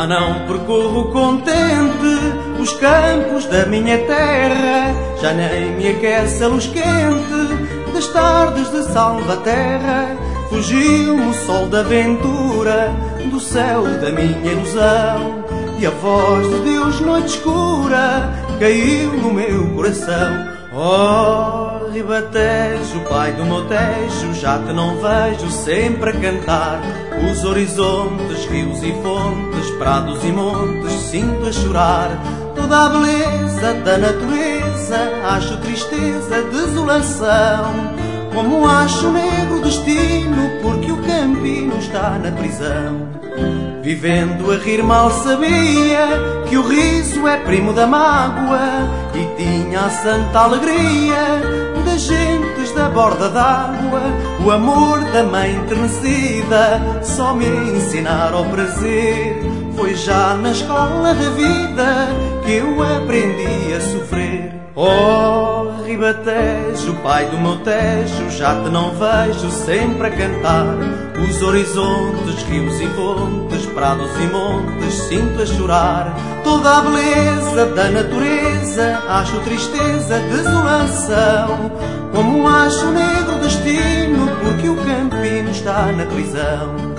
Já não percorro contente os campos da minha terra, já nem me aquece a luz quente das tardes de salvaterra. Fugiu-me o sol da ventura do céu da minha ilusão, e a voz de Deus noite escura caiu no meu coração. Oh, Ribatejo, pai do meu Tejo, já te não vejo sempre a cantar. Os horizontes, rios e fontes, prados e montes, sinto a chorar. Toda a beleza da natureza, acho tristeza, desolação. Como acho negro destino, porque o campino está na prisão. Vivendo a rir mal sabia que o riso é primo da mágoa, e tinha a santa alegria das gentes da borda d'água. O amor da mãe enternecida só me ensinara o prazer. Foi já na escola da vida que eu aprendi a sofrer. Oh, Ribatejo, pai do meu Tejo, já te não vejo sempre a cantar. Os horizontes, rios e fontes, prados e montes, sinto a chorar. Toda a beleza da natureza, acho tristeza, desolação. Como acho negro destino, porque o campino está na prisão.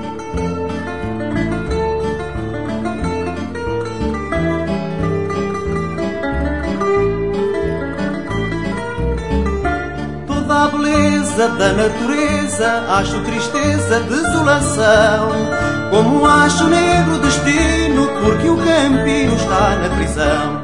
A beleza da natureza, acho tristeza, desolação. Como acho negro destino, porque o campino está na prisão.